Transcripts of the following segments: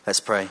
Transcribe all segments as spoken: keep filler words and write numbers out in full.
Let's pray.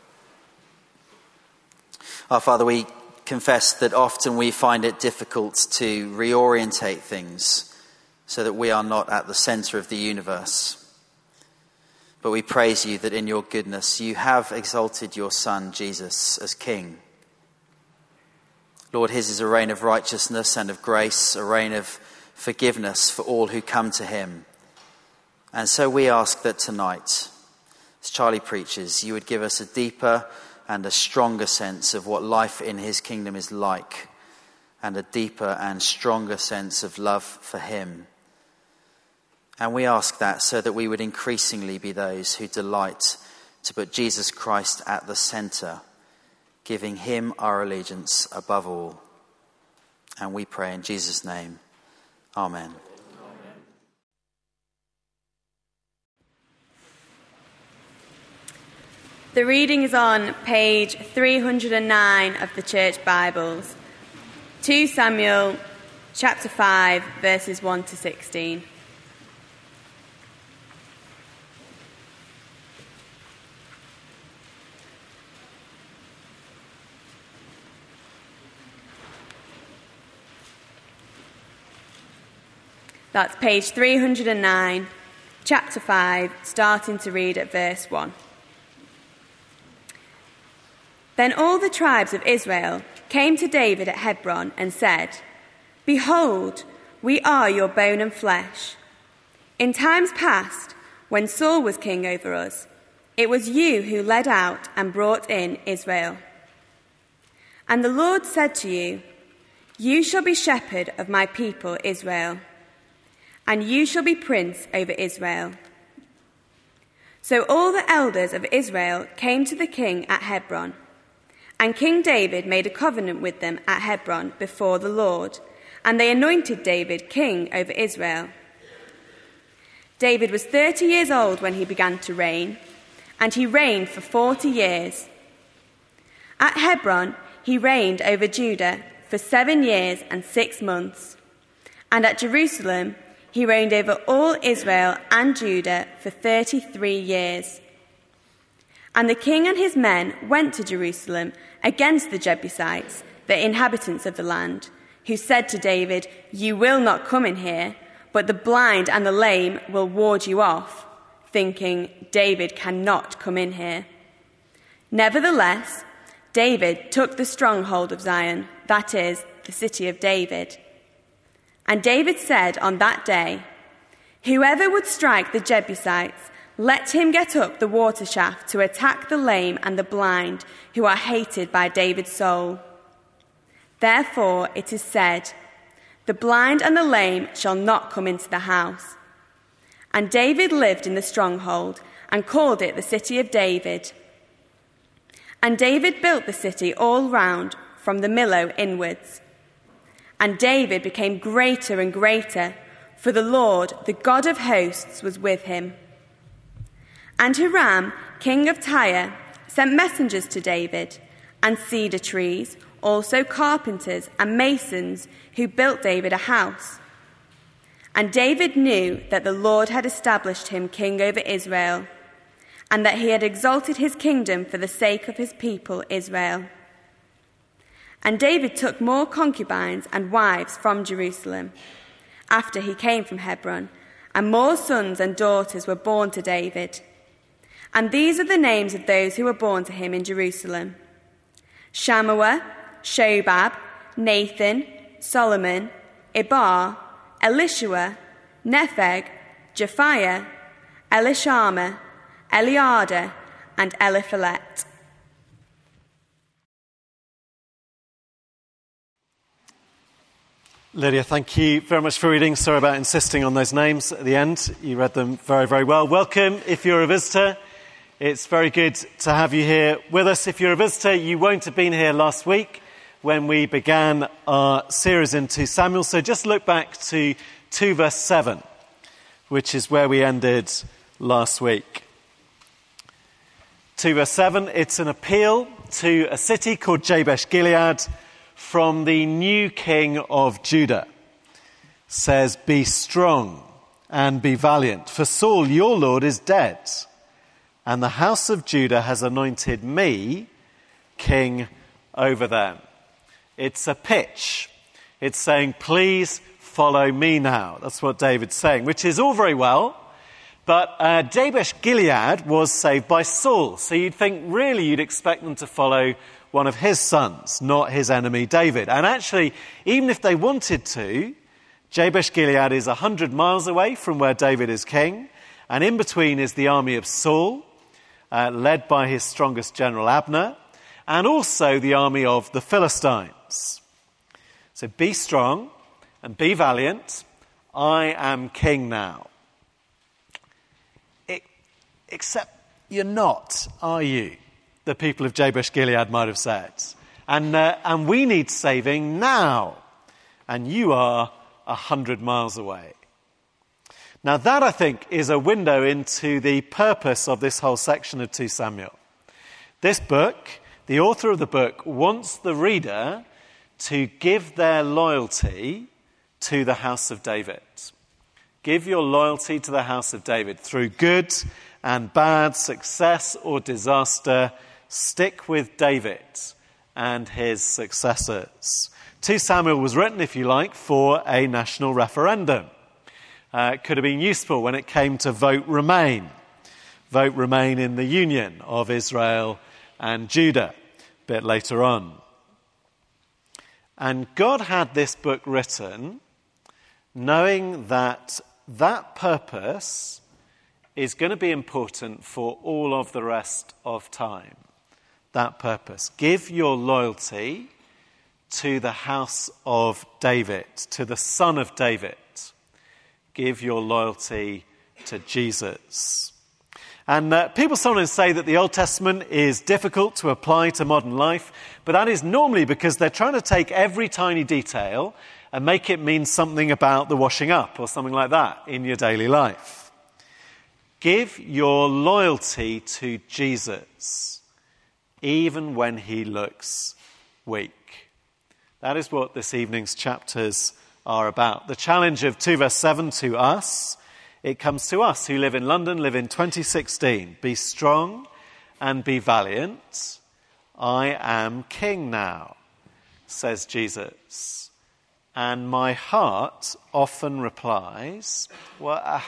Our Father, we confess that often we find it difficult to reorientate things so that we are not at the centre of the universe. But we praise you that in your goodness you have exalted your Son, Jesus, as King. Lord, his is a reign of righteousness and of grace, a reign of forgiveness for all who come to him. And so we ask that tonight, as Charlie preaches, you would give us a deeper and a stronger sense of what life in his kingdom is like, and a deeper and stronger sense of love for him. And we ask that so that we would increasingly be those who delight to put Jesus Christ at the centre, giving him our allegiance above all. And we pray in Jesus' name. Amen. The reading is on page three hundred nine of the Church Bibles. Second Samuel chapter five, verses one to sixteen. That's page three hundred nine, chapter five, starting to read at verse one. Then all the tribes of Israel came to David at Hebron and said, "Behold, we are your bone and flesh. In times past, when Saul was king over us, it was you who led out and brought in Israel. And the Lord said to you, 'You shall be shepherd of my people Israel, and you shall be prince over Israel.' So all the elders of Israel came to the king at Hebron, and King David made a covenant with them at Hebron before the Lord, and they anointed David king over Israel. David was thirty years old when he began to reign, and he reigned for forty years. At Hebron, he reigned over Judah for seven years and six months, and at Jerusalem, he reigned over all Israel and Judah for thirty-three years. And the king and his men went to Jerusalem against the Jebusites, the inhabitants of the land, who said to David, 'You will not come in here, but the blind and the lame will ward you off,' thinking, 'David cannot come in here.' Nevertheless, David took the stronghold of Zion, that is, the city of David. And David said on that day, 'Whoever would strike the Jebusites, let him get up the water shaft to attack the lame and the blind, who are hated by David's soul.' Therefore it is said, 'The blind and the lame shall not come into the house.' And David lived in the stronghold and called it the city of David. And David built the city all round from the Millo inwards. And David became greater and greater, for the Lord, the God of hosts, was with him. And Hiram, king of Tyre, sent messengers to David, and cedar trees, also carpenters and masons, who built David a house. And David knew that the Lord had established him king over Israel, and that he had exalted his kingdom for the sake of his people Israel. And David took more concubines and wives from Jerusalem, after he came from Hebron, and more sons and daughters were born to David. And these are the names of those who were born to him in Jerusalem: Shammua, Shobab, Nathan, Solomon, Ibar, Elishua, Nepheg, Japhiah, Elishama, Eliada, and Eliphalet. Lydia, thank you very much for reading. Sorry about insisting on those names at the end. You read them very, very well. Welcome if you're a visitor. It's very good to have you here with us. If you're a visitor, you won't have been here last week when we began our series in Second Samuel. So just look back to two verse seven, which is where we ended last week. two verse seven, it's an appeal to a city called Jabesh Gilead from the new king of Judah. It says, "Be strong and be valiant, for Saul your lord is dead, and the house of Judah has anointed me king over them. It's a pitch. It's saying, please follow me now. That's what David's saying, which is all very well. But uh, Jabesh-Gilead was saved by Saul. So you'd think, really, you'd expect them to follow one of his sons, not his enemy David. And actually, even if they wanted to, Jabesh-Gilead is one hundred miles away from where David is king. And in between is the army of Saul, uh, led by his strongest general Abner, and also the army of the Philistines. So be strong and be valiant. I am king now. It, except you're not, are you? The people of Jabesh-Gilead might have said. And, uh, and we need saving now. And you are a hundred miles away. Now that, I think, is a window into the purpose of this whole section of Second Samuel. This book, the author of the book, wants the reader to give their loyalty to the house of David. Give your loyalty to the house of David through good and bad, success or disaster. Stick with David and his successors. Second Samuel was written, if you like, for a national referendum. Uh, it could have been useful when it came to vote Remain. Vote Remain in the union of Israel and Judah, a bit later on. And God had this book written knowing that that purpose is going to be important for all of the rest of time. That purpose. Give your loyalty to the house of David, to the son of David. Give your loyalty to Jesus. And uh, people sometimes say that the Old Testament is difficult to apply to modern life, but that is normally because they're trying to take every tiny detail and make it mean something about the washing up or something like that in your daily life. Give your loyalty to Jesus, even when he looks weak. That is what this evening's chapters are about. The challenge of two verse seven to us, it comes to us who live in London, live in twenty sixteen. Be strong and be valiant. I am king now, says Jesus. And my heart often replies, well, uh,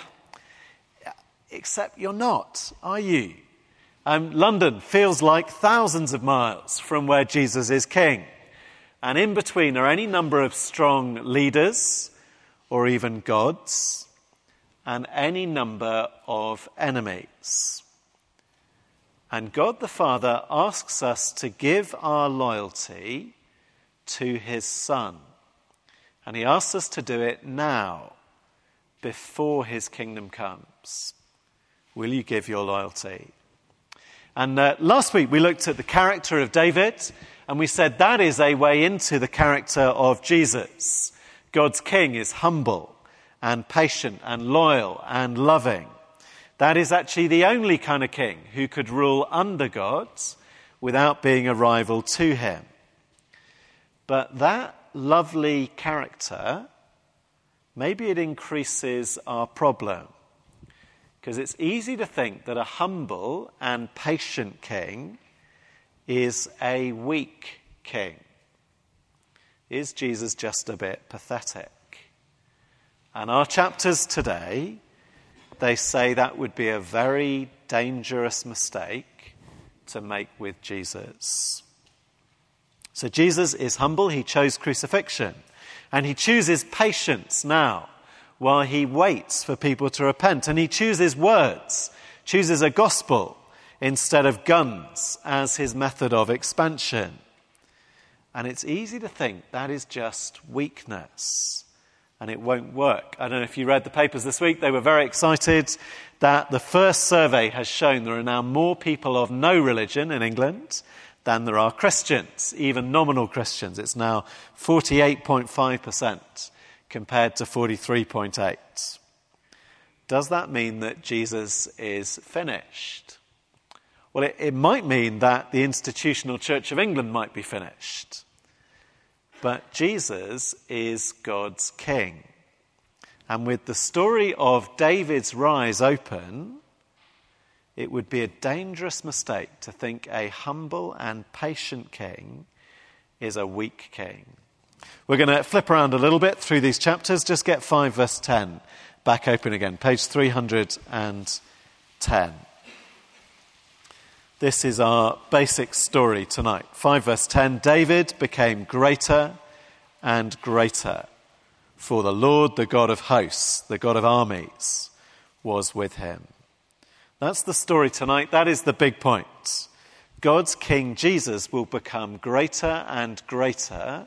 except you're not, are you? Um, London feels like thousands of miles from where Jesus is king. And in between are any number of strong leaders or even gods and any number of enemies. And God the Father asks us to give our loyalty to his Son. And he asks us to do it now, before his kingdom comes. Will you give your loyalty? And uh, last week we looked at the character of David, and we said that is a way into the character of Jesus. God's king is humble and patient and loyal and loving. That is actually the only kind of king who could rule under God without being a rival to him. But that lovely character, maybe it increases our problem. Because it's easy to think that a humble and patient king is a weak king. Is Jesus just a bit pathetic? And our chapters today, they say that would be a very dangerous mistake to make with Jesus. So Jesus is humble. He chose crucifixion. And he chooses patience now while he waits for people to repent. And he chooses words, chooses a gospel instead of guns as his method of expansion. And it's easy to think that is just weakness and it won't work. I don't know if you read the papers this week. They were very excited that the first survey has shown there are now more people of no religion in England than there are Christians, even nominal Christians. It's now forty-eight point five percent compared to forty-three point eight. Does that mean that Jesus is finished? Well, it, it might mean that the institutional Church of England might be finished. But Jesus is God's king. And with the story of David's rise open, it would be a dangerous mistake to think a humble and patient king is a weak king. We're going to flip around a little bit through these chapters. Just get five verse ten back open again, page three hundred ten. This is our basic story tonight. five verse ten, David became greater and greater, for the Lord, the God of hosts, the God of armies, was with him. That's the story tonight. That is the big point. God's King Jesus will become greater and greater,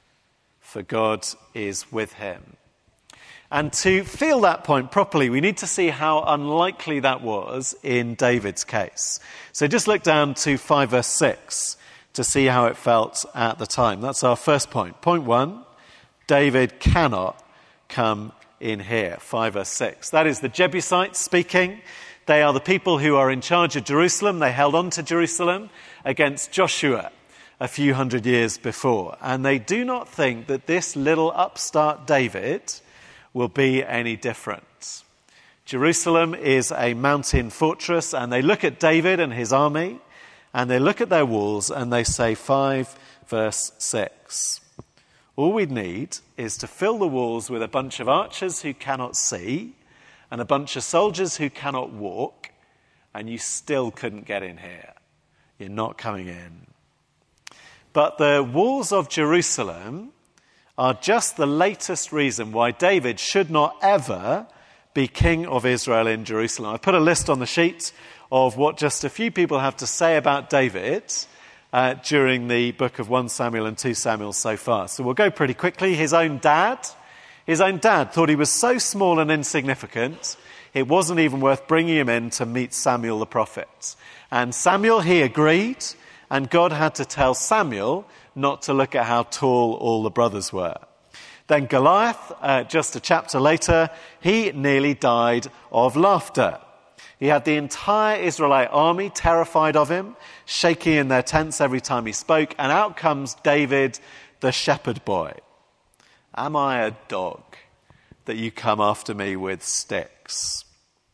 for God is with him. And to feel that point properly, we need to see how unlikely that was in David's case. So just look down to five verse six to see how it felt at the time. That's our first point. Point one, David cannot come in here. five verse six. That is the Jebusites speaking. They are the people who are in charge of Jerusalem. They held on to Jerusalem against Joshua a few hundred years before. And they do not think that this little upstart David will be any different. Jerusalem is a mountain fortress, and they look at David and his army, and they look at their walls, and they say, five verse six, all we need is to fill the walls with a bunch of archers who cannot see, and a bunch of soldiers who cannot walk, and you still couldn't get in here. You're not coming in. But the walls of Jerusalem are just the latest reason why David should not ever be king of Israel in Jerusalem. I've put a list on the sheet of what just a few people have to say about David uh, during the book of First Samuel and Second Samuel so far. So we'll go pretty quickly. His own dad, his own dad thought he was so small and insignificant, it wasn't even worth bringing him in to meet Samuel the prophet. And Samuel, he agreed, and God had to tell Samuel not to look at how tall all the brothers were. Then Goliath, uh, just a chapter later, he nearly died of laughter. He had the entire Israelite army terrified of him, shaking in their tents every time he spoke, and out comes David, the shepherd boy. Am I a dog that you come after me with sticks?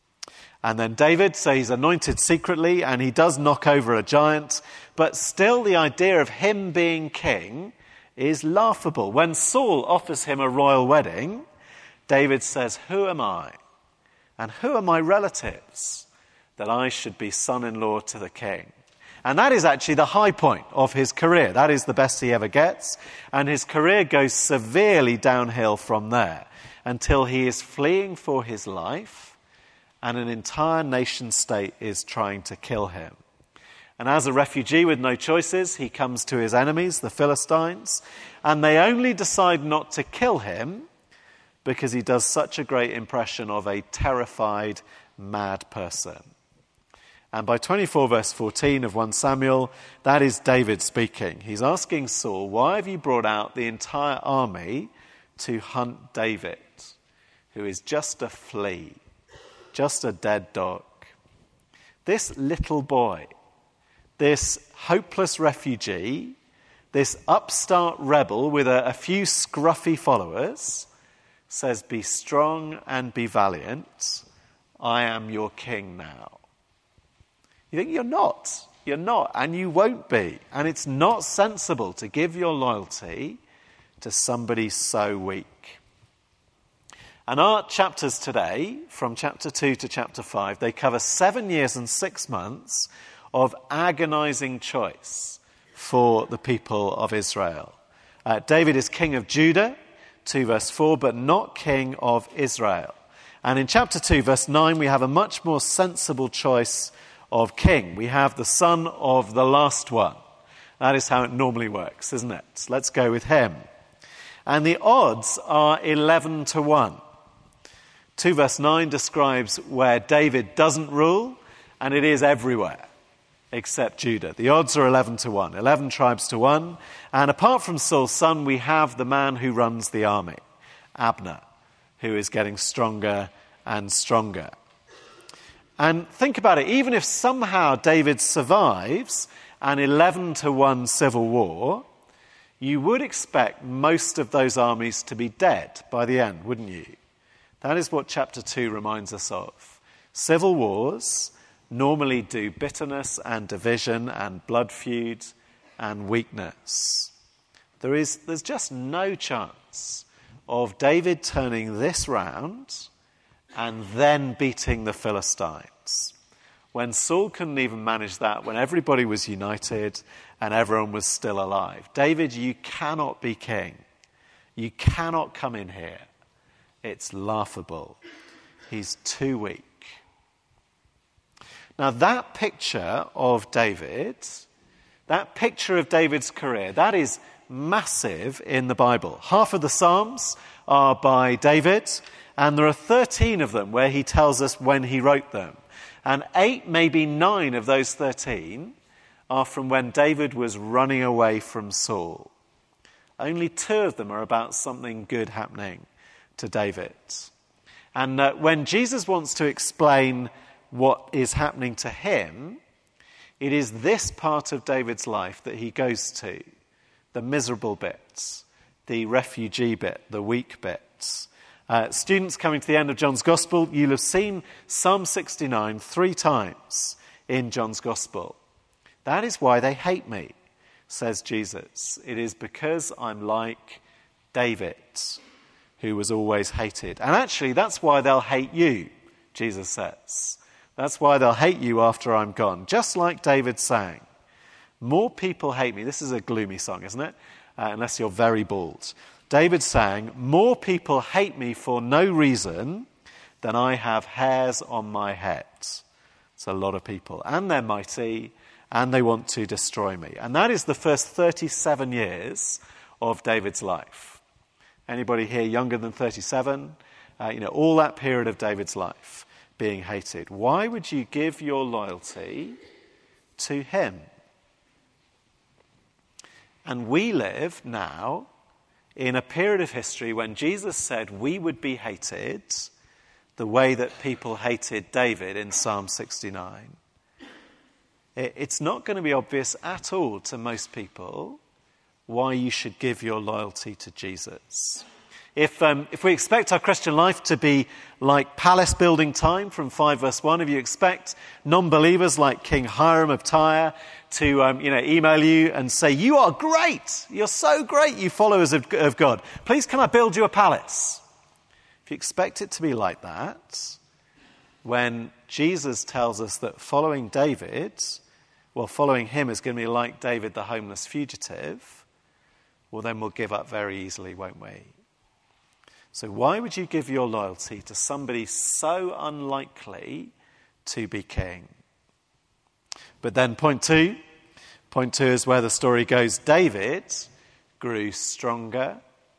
And then David, so he's anointed secretly, and he does knock over a giant, but still the idea of him being king is laughable. When Saul offers him a royal wedding, David says, who am I? And who are my relatives that I should be son-in-law to the king? And that is actually the high point of his career. That is the best he ever gets. And his career goes severely downhill from there until he is fleeing for his life and an entire nation state is trying to kill him. And as a refugee with no choices, he comes to his enemies, the Philistines, and they only decide not to kill him because he does such a great impression of a terrified, mad person. And by twenty-four verse fourteen of First Samuel, that is David speaking. He's asking Saul, why have you brought out the entire army to hunt David, who is just a flea, just a dead dog? This little boy, this hopeless refugee, this upstart rebel with a, a few scruffy followers, says, be strong and be valiant. I am your king now. You think you're not. You're not, and you won't be. And it's not sensible to give your loyalty to somebody so weak. And our chapters today, from chapter two to chapter five, they cover seven years and six months of agonizing choice for the people of Israel. Uh, David is king of Judah, two verse four, but not king of Israel. And in chapter two, verse nine, we have a much more sensible choice of king. We have the son of the last one. That is how it normally works, isn't it? Let's go with him. And the odds are eleven to one. two verse nine describes where David doesn't rule, and it is everywhere except Judah. The odds are eleven to one, eleven tribes to one. And apart from Saul's son, we have the man who runs the army, Abner, who is getting stronger and stronger. And think about it, even if somehow David survives an eleven to one civil war, you would expect most of those armies to be dead by the end, wouldn't you? That is what chapter two reminds us of. Civil wars normally do bitterness and division and blood feud and weakness. There is, there's just no chance of David turning this round and then beating the Philistines. When Saul couldn't even manage that, when everybody was united and everyone was still alive. David, you cannot be king. You cannot come in here. It's laughable. He's too weak. Now that picture of David, that picture of David's career, that is massive in the Bible. Half of the Psalms are by David, and there are thirteen of them where he tells us when he wrote them. And eight, maybe nine of those thirteen are from when David was running away from Saul. Only two of them are about something good happening to David. And uh, when Jesus wants to explain what is happening to him, it is this part of David's life that he goes to. The miserable bits, the refugee bit, the weak bits. Uh, students coming to the end of John's Gospel, you'll have seen Psalm sixty-nine three times in John's Gospel. That is why they hate me, says Jesus. It is because I'm like David, who was always hated. And actually, that's why they'll hate you, Jesus says. That's why they'll hate you after I'm gone. Just like David sang. More people hate me. This is a gloomy song, isn't it? Uh, unless you're very bald. David sang, more people hate me for no reason than I have hairs on my head. It's a lot of people. And they're mighty, and they want to destroy me. And that is the first thirty-seven years of David's life. Anybody here younger than thirty-seven? Uh, you know, all that period of David's life being hated. Why would you give your loyalty to him? And we live now in a period of history when Jesus said we would be hated the way that people hated David in Psalm sixty-nine. It's not going to be obvious at all to most people why you should give your loyalty to Jesus. If um, if we expect our Christian life to be like palace building time from five verse one, if you expect non-believers like King Hiram of Tyre to um, you know email you and say, you are great, you're so great, you followers of, of God, please can I build you a palace? If you expect it to be like that, when Jesus tells us that following David, well, following him is going to be like David the homeless fugitive, well, then we'll give up very easily, won't we? So why would you give your loyalty to somebody so unlikely to be king? But then point two, point two is where the story goes. David grew stronger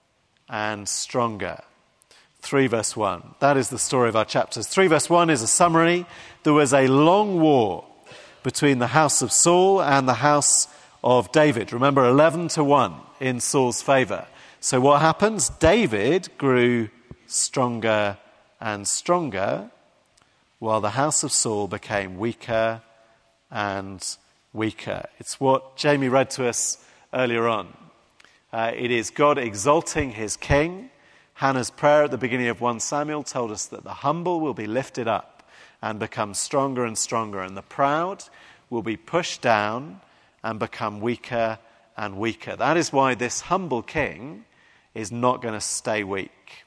and stronger. three verse one. That is the story of our chapters. three verse one is a summary. There was a long war between the house of Saul and the house of David. Remember, eleven to one in Saul's favour. So what happens? David grew stronger and stronger, while the house of Saul became weaker and weaker. It's what Jamie read to us earlier on. Uh, it is God exalting his king. Hannah's prayer at the beginning of First Samuel told us that the humble will be lifted up and become stronger and stronger, and the proud will be pushed down and become weaker and weaker. That is why this humble king is not going to stay weak.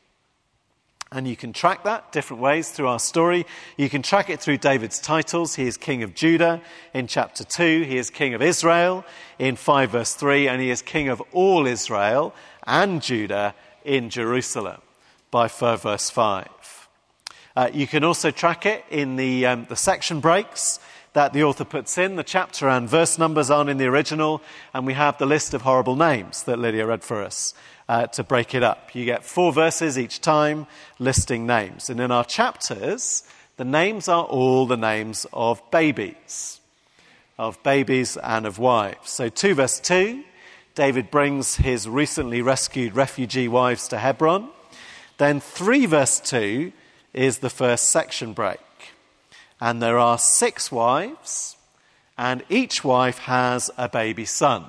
And you can track that different ways through our story. You can track it through David's titles. He is king of Judah in chapter two. He is king of Israel in five verse three. And he is king of all Israel and Judah in Jerusalem by four verse five. Uh, you can also track it in the, um, the section breaks that the author puts in. The chapter and verse numbers aren't in the original, and we have the list of horrible names that Lydia read for us uh, to break it up. You get four verses each time listing names. And in our chapters, the names are all the names of babies, of babies and of wives. So two verse two, David brings his recently rescued refugee wives to Hebron. Then three verse two is the first section break. And there are six wives, and each wife has a baby son.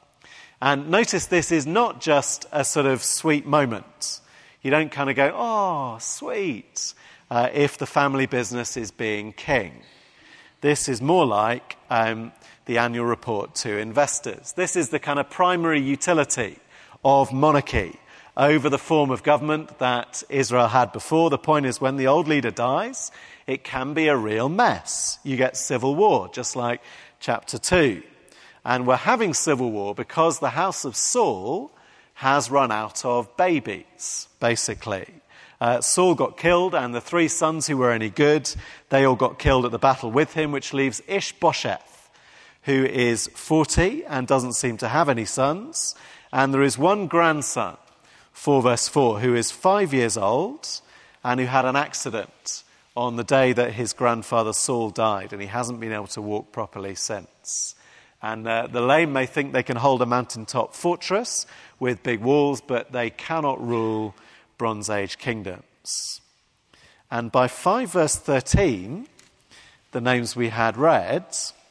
And notice this is not just a sort of sweet moment. You don't kind of go, oh, sweet, uh, if the family business is being king. This is more like um, the annual report to investors. This is the kind of primary utility of monarchy over the form of government that Israel had before. The point is, when the old leader dies, it can be a real mess. You get civil war, just like chapter two. And we're having civil war because the house of Saul has run out of babies, basically. Uh, Saul got killed, and the three sons who were any good, they all got killed at the battle with him, which leaves Ishbosheth, who is forty and doesn't seem to have any sons. And there is one grandson, four verse four, who is five years old and who had an accident on the day that his grandfather Saul died, and he hasn't been able to walk properly since. And uh, the lame may think they can hold a mountaintop fortress with big walls, but they cannot rule Bronze Age kingdoms. And by five verse thirteen, the names we had read,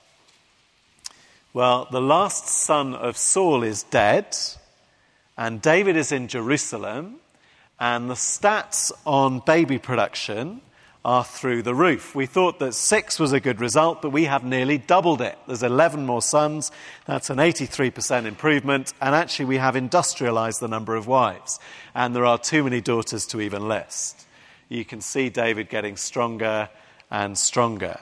well, the last son of Saul is dead, and David is in Jerusalem, and the stats on baby production are through the roof. We thought that six was a good result, but we have nearly doubled it. There's eleven more sons. That's an eighty-three percent improvement. And actually we have industrialized the number of wives. And there are too many daughters to even list. You can see David getting stronger and stronger.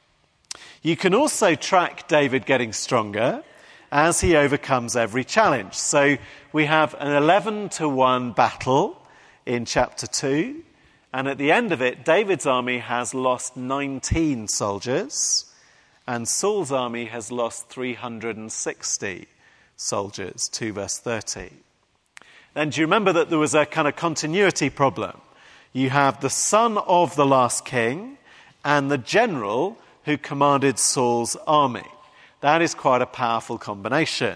You can also track David getting stronger as he overcomes every challenge. So we have an eleven to one battle in chapter two. And at the end of it, David's army has lost nineteen soldiers, and Saul's army has lost three hundred sixty soldiers, two verse thirty. Then do you remember that there was a kind of continuity problem? You have the son of the last king and the general who commanded Saul's army. That is quite a powerful combination.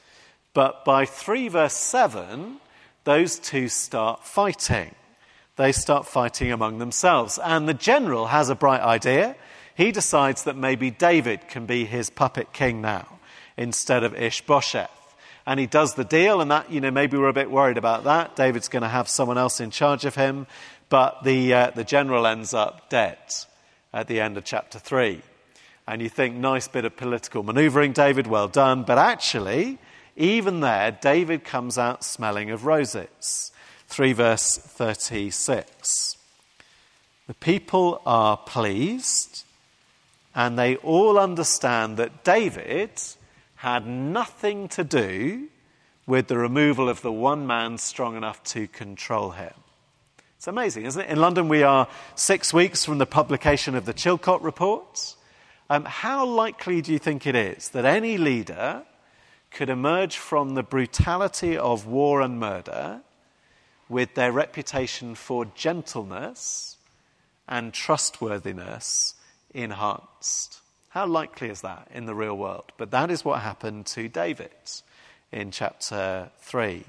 But by three verse seven, those two start fighting. They start fighting among themselves. And the general has a bright idea. He decides that maybe David can be his puppet king now instead of Ishbosheth. And he does the deal, and that, you know, maybe we're a bit worried about that. David's going to have someone else in charge of him. But the uh, the general ends up dead at the end of chapter three. And you think, nice bit of political manoeuvring, David, well done. But actually, even there, David comes out smelling of roses. three verse thirty-six. The people are pleased, and they all understand that David had nothing to do with the removal of the one man strong enough to control him. It's amazing, isn't it? In London, we are six weeks from the publication of the Chilcot Report. Um, how likely do you think it is that any leader could emerge from the brutality of war and murder with their reputation for gentleness and trustworthiness enhanced? How likely is that in the real world? But that is what happened to David in chapter three.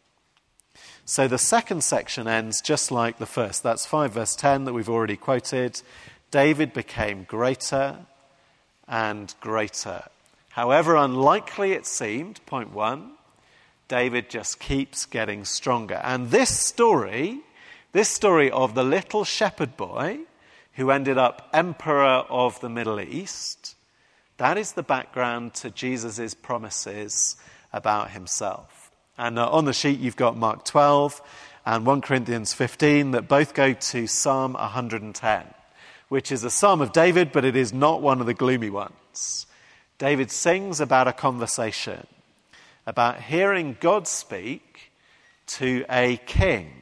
So the second section ends just like the first. That's five verse ten that we've already quoted. David became greater and greater. However unlikely it seemed, point one, David just keeps getting stronger. And this story, this story of the little shepherd boy who ended up emperor of the Middle East, that is the background to Jesus' promises about himself. And uh, on the sheet you've got Mark twelve and First Corinthians fifteen that both go to Psalm one hundred ten, which is a psalm of David, but it is not one of the gloomy ones. David sings about a conversation, about hearing God speak to a king,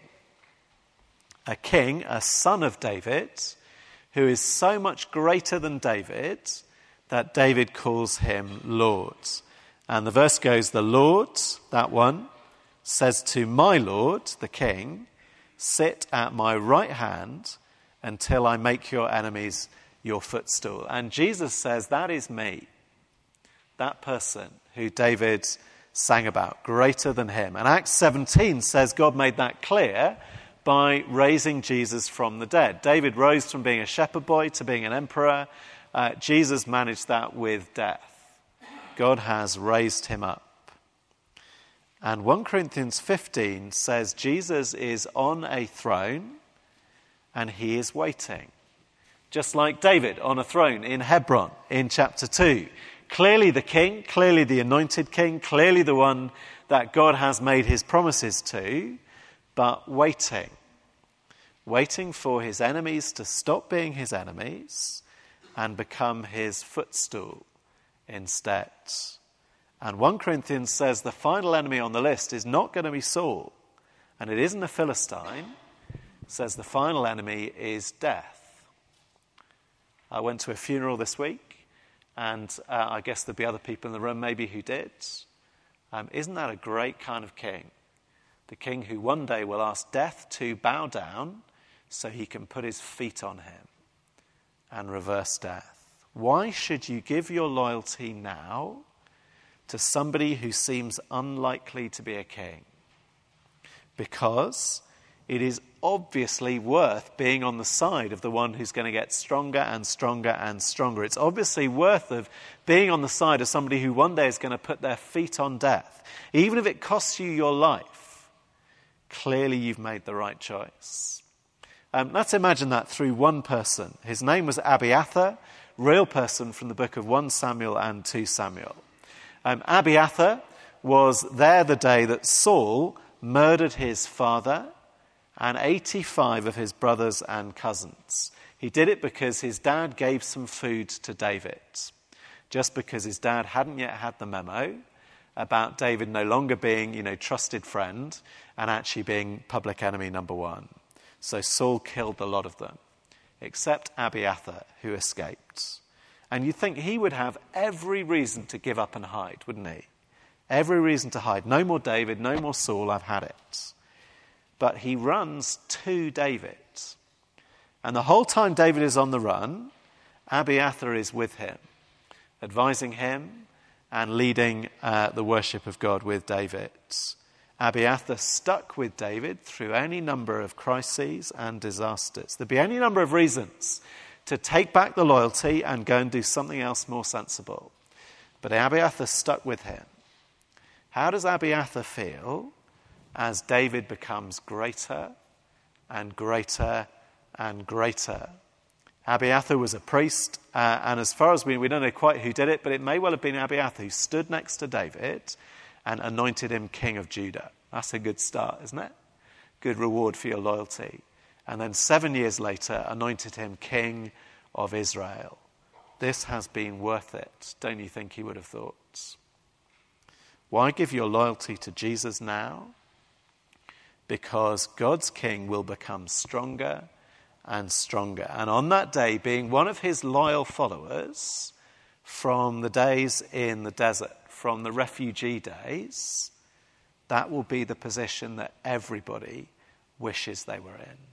a king, a son of David, who is so much greater than David that David calls him Lord. And the verse goes, the Lord, that one, says to my Lord, the king, sit at my right hand until I make your enemies your footstool. And Jesus says, that is me, that person who David sang about, greater than him. And Acts seventeen says God made that clear by raising Jesus from the dead. David rose from being a shepherd boy to being an emperor. Uh, Jesus managed that with death. God has raised him up. And First Corinthians fifteen says Jesus is on a throne and he is waiting. just like David on a throne in Hebron in chapter two. Clearly the king, clearly the anointed king, clearly the one that God has made his promises to, but waiting. Waiting for his enemies to stop being his enemies and become his footstool instead. And First Corinthians says the final enemy on the list is not going to be Saul, and it isn't a Philistine. It says the final enemy is death. I went to a funeral this week, and uh, I guess there'll be other people in the room maybe who did. Um, isn't that a great kind of king? The king who one day will ask death to bow down so he can put his feet on him and reverse death. Why should you give your loyalty now to somebody who seems unlikely to be a king? Because it is obviously worth being on the side of the one who's going to get stronger and stronger and stronger. It's obviously worth of being on the side of somebody who one day is going to put their feet on death. Even if it costs you your life, clearly you've made the right choice. Um, let's imagine that through one person. His name was Abiathar, real person from the book of First Samuel and Second Samuel. Um, Abiathar was there the day that Saul murdered his father and eighty-five of his brothers and cousins. He did it because his dad gave some food to David, just because his dad hadn't yet had the memo about David no longer being, you know, trusted friend and actually being public enemy number one. So Saul killed a lot of them, except Abiathar, who escaped. And you'd think he would have every reason to give up and hide, wouldn't he? Every reason to hide. No more David, no more Saul, I've had it. But he runs to David. And the whole time David is on the run, Abiathar is with him, advising him and leading uh, the worship of God with David. Abiathar stuck with David through any number of crises and disasters. There'd be any number of reasons to take back the loyalty and go and do something else more sensible. But Abiathar stuck with him. How does Abiathar feel as David becomes greater and greater and greater? Abiathar was a priest, uh, and as far as we, we don't know quite who did it, but it may well have been Abiathar who stood next to David and anointed him king of Judah. That's a good start, isn't it? Good reward for your loyalty. And then seven years later, anointed him king of Israel. This has been worth it, don't you think he would have thought? Why give your loyalty to Jesus now? Because God's king will become stronger and stronger. And on that day, being one of his loyal followers from the days in the desert, from the refugee days, that will be the position that everybody wishes they were in.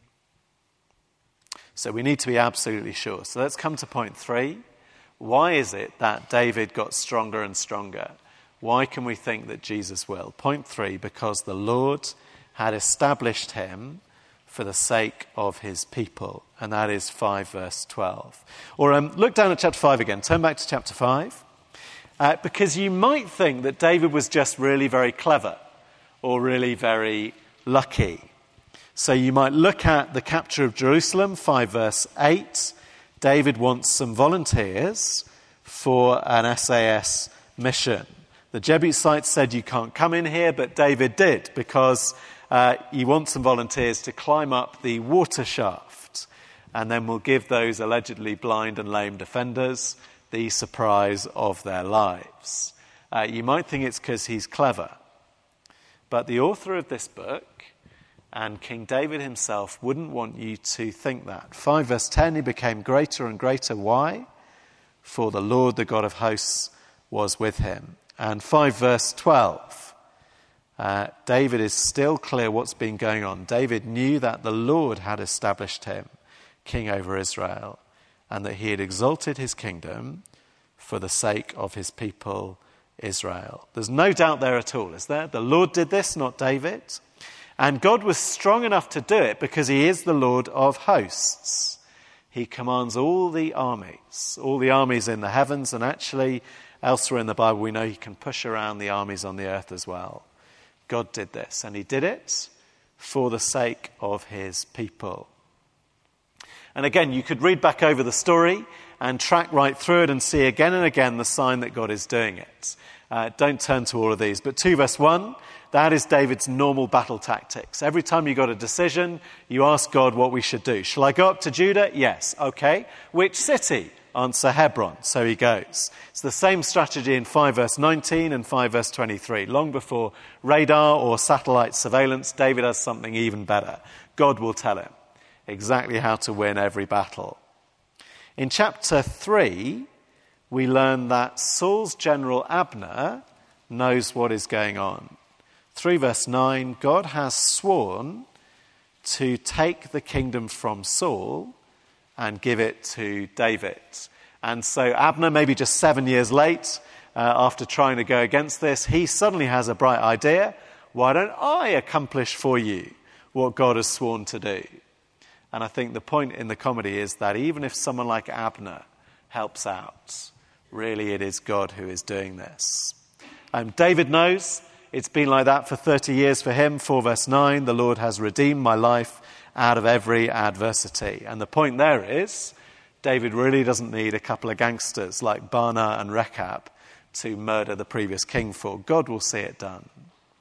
So we need to be absolutely sure. So let's come to point three. Why is it that David got stronger and stronger? Why can we think that Jesus will? Point three, because the Lord had established him for the sake of his people. And that is five verse twelve. Or um, look down at chapter five again. Turn back to chapter five. Uh, because you might think that David was just really very clever or really very lucky. So you might look at the capture of Jerusalem, five verse eight. David wants some volunteers for an S A S mission. The Jebusites said you can't come in here, but David did, because uh, he wants some volunteers to climb up the water shaft, and then we'll give those allegedly blind and lame defenders the surprise of their lives. Uh, you might think it's because he's clever, but the author of this book and King David himself wouldn't want you to think that. five verse ten, he became greater and greater. Why? For the Lord, the God of hosts, was with him. And five verse twelve, uh, David is still clear what's been going on. David knew that the Lord had established him king over Israel, and that he had exalted his kingdom for the sake of his people Israel. There's no doubt there at all, is there? The Lord did this, not David. And God was strong enough to do it because he is the Lord of hosts. He commands all the armies, all the armies in the heavens, and actually elsewhere in the Bible we know he can push around the armies on the earth as well. God did this, and he did it for the sake of his people. And again, you could read back over the story and track right through it and see again and again the sign that God is doing it. Uh, don't turn to all of these. But two verse one, that is David's normal battle tactics. Every time you got a decision, you ask God what we should do. Shall I go up to Judah? Yes. Okay. Which city? Answer, Hebron. So he goes. It's the same strategy in five verse nineteen and five verse twenty-three. Long before radar or satellite surveillance, David has something even better. God will tell him exactly how to win every battle. In chapter three, we learn that Saul's general Abner knows what is going on. three verse nine, God has sworn to take the kingdom from Saul and give it to David. And so Abner, maybe just seven years late, uh, after trying to go against this, he suddenly has a bright idea. Why don't I accomplish for you what God has sworn to do? And I think the point in the comedy is that even if someone like Abner helps out, really it is God who is doing this. Um, David knows it's been like that for thirty years for him. four verse nine, the Lord has redeemed my life out of every adversity. And the point there is, David really doesn't need a couple of gangsters like Baanah and Rechab to murder the previous king for. God will see it done.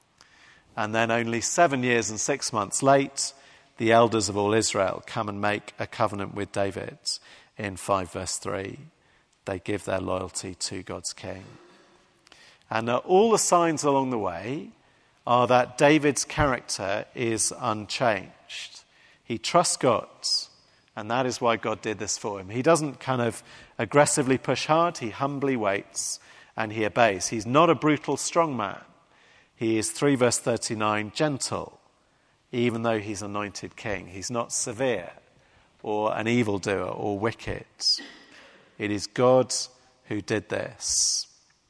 And then only seven years and six months late, the elders of all Israel come and make a covenant with David in five verse three. They give their loyalty to God's king. And uh, all the signs along the way are that David's character is unchanged. He trusts God, and that is why God did this for him. He doesn't kind of aggressively push hard. He humbly waits and he obeys. He's not a brutal strong man. He is, three verse thirty-nine, gentle, even though he's anointed king. He's not severe or an evildoer or wicked. It is God who did this.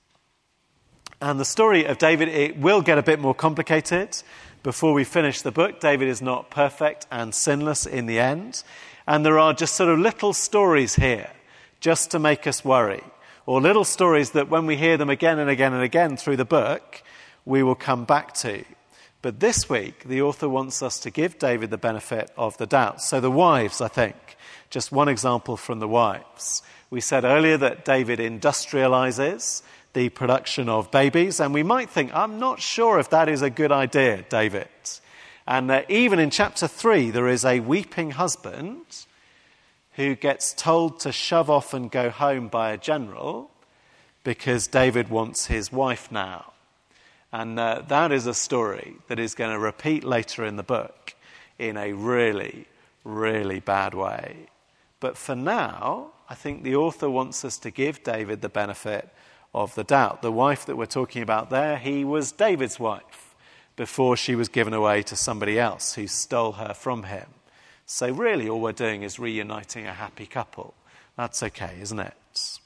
And the story of David, it will get a bit more complicated before we finish the book. David is not perfect and sinless in the end. And there are just sort of little stories here just to make us worry, or little stories that when we hear them again and again and again through the book, we will come back to. But this week, the author wants us to give David the benefit of the doubt. So the wives, I think, just one example from the wives. We said earlier that David industrializes the production of babies, and we might think, I'm not sure if that is a good idea, David. And uh, even in chapter three, there is a weeping husband who gets told to shove off and go home by a general because David wants his wife now. And uh, that is a story that is going to repeat later in the book in a really, really bad way. But for now, I think the author wants us to give David the benefit of the doubt. The wife that we're talking about there, he was David's wife before she was given away to somebody else who stole her from him. So really all we're doing is reuniting a happy couple. That's okay, isn't it?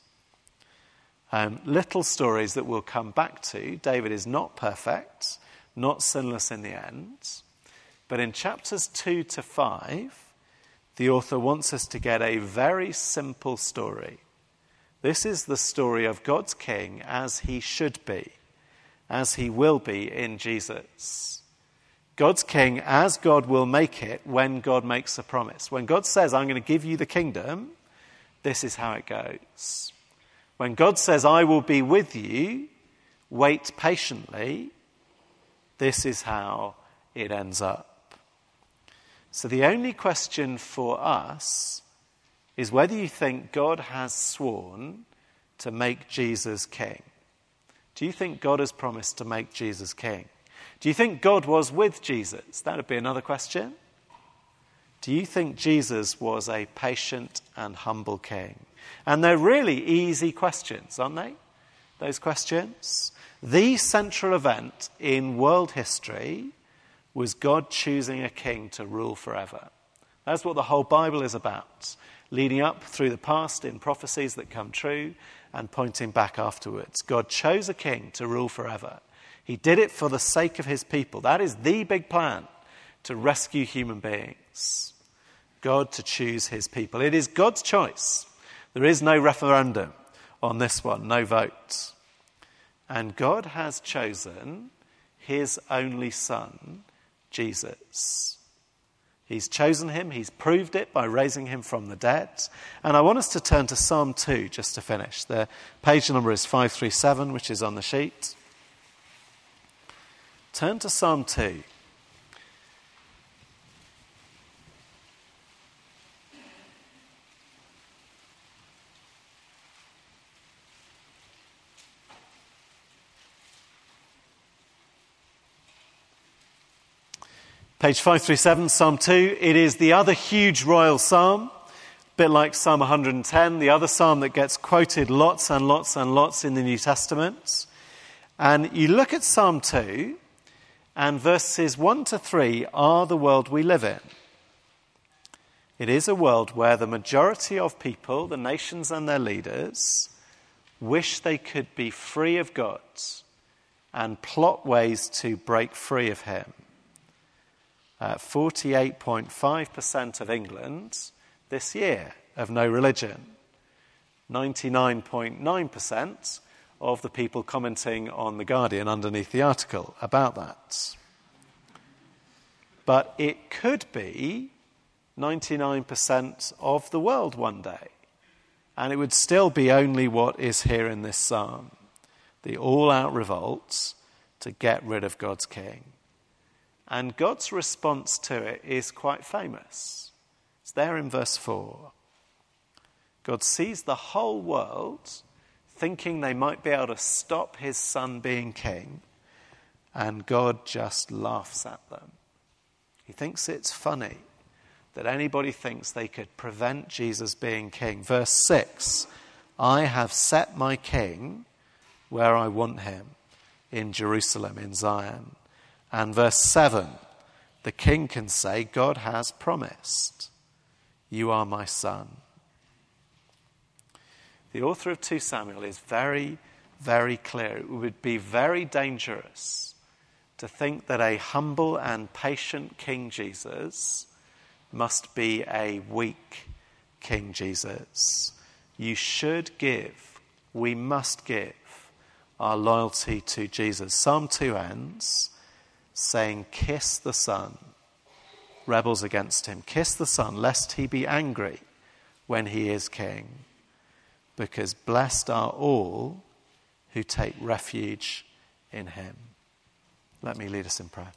Um, little stories that we'll come back to. David is not perfect, not sinless in the end. But in chapters two to five, the author wants us to get a very simple story. This is the story of God's king as he should be, as he will be in Jesus. God's king as God will make it when God makes a promise. When God says, I'm going to give you the kingdom, this is how it goes. When God says, I will be with you, wait patiently, this is how it ends up. So the only question for us is whether you think God has sworn to make Jesus king. Do you think God has promised to make Jesus king? Do you think God was with Jesus? That would be another question. Do you think Jesus was a patient and humble king? And they're really easy questions, aren't they? Those questions. The central event in world history was God choosing a king to rule forever. That's what the whole Bible is about. Leading up through the past in prophecies that come true and pointing back afterwards. God chose a king to rule forever. He did it for the sake of his people. That is the big plan, to rescue human beings. God to choose his people. It is God's choice. There is no referendum on this one, no vote. And God has chosen his only son, Jesus. He's chosen him. He's proved it by raising him from the dead. And I want us to turn to Psalm two just to finish. The page number is five thirty-seven, which is on the sheet. Turn to Psalm two. Page five thirty-seven, Psalm two. It is the other huge royal psalm, a bit like Psalm one hundred ten, the other psalm that gets quoted lots and lots and lots in the New Testament. And you look at Psalm two, and verses one to three are the world we live in. It is a world where the majority of people, the nations and their leaders, wish they could be free of God and plot ways to break free of him. Uh, forty-eight point five percent of England this year have no religion. ninety-nine point nine percent of the people commenting on The Guardian underneath the article about that. But it could be ninety-nine percent of the world one day. And it would still be only what is here in this psalm. The all-out revolt to get rid of God's king. And God's response to it is quite famous. It's there in verse four. God sees the whole world thinking they might be able to stop his son being king, and God just laughs at them. He thinks it's funny that anybody thinks they could prevent Jesus being king. Verse six, I have set my king where I want him, in Jerusalem, in Zion. And verse seven, the king can say, God has promised, you are my son. The author of Second Samuel is very, very clear. It would be very dangerous to think that a humble and patient King Jesus must be a weak King Jesus. You should give, we must give our loyalty to Jesus. Psalm two ends saying, kiss the Son, rebels against him. Kiss the Son, lest he be angry when he is king. Because blessed are all who take refuge in him. Let me lead us in prayer.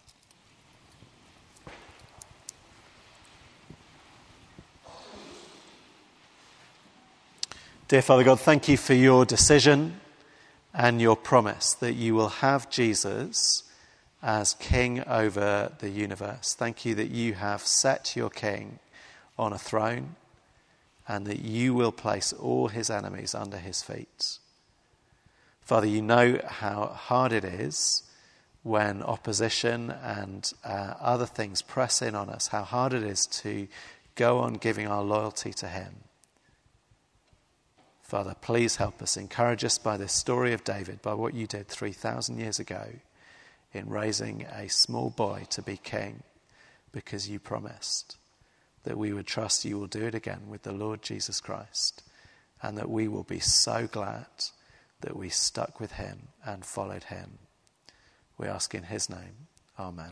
Dear Father God, thank you for your decision and your promise that you will have Jesus as king over the universe. Thank you that you have set your king on a throne and that you will place all his enemies under his feet. Father, you know how hard it is when opposition and uh, other things press in on us, how hard it is to go on giving our loyalty to him. Father, please help us, encourage us by this story of David, by what you did three thousand years ago in raising a small boy to be king, because you promised that we would trust you will do it again with the Lord Jesus Christ, and that we will be so glad that we stuck with him and followed him. We ask in his name. Amen.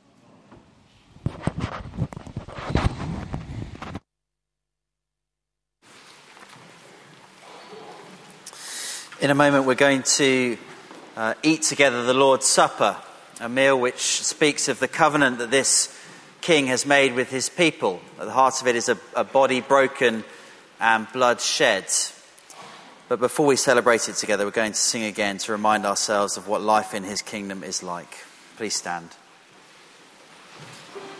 In a moment we're going to uh, eat together the Lord's Supper, a meal which speaks of the covenant that this king has made with his people. At the heart of it is a, a body broken and blood shed. But before we celebrate it together, we're going to sing again to remind ourselves of what life in his kingdom is like. Please stand.